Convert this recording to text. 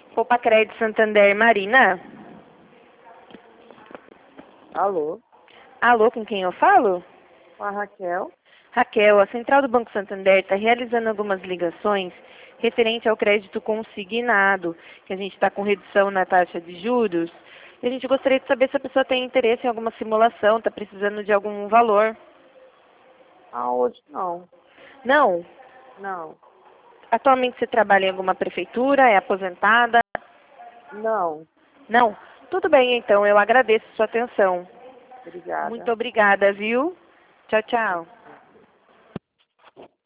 Poupa Crédito Santander, Marina. Alô, Alô, com quem eu falo? com a Raquel. Raquel, a Central do Banco Santander está realizando algumas ligações referente ao crédito consignado, que a gente está com redução na taxa de juros. E a gente gostaria de saber se a pessoa tem interesse em alguma simulação, está precisando de algum valor. Ah, hoje não. Não? Não. Atualmente você trabalha em alguma prefeitura, é aposentada? Não. Não? Tudo bem, então, eu agradeço a sua atenção. Muito Obrigada. obrigada, viu? Tchau, tchau.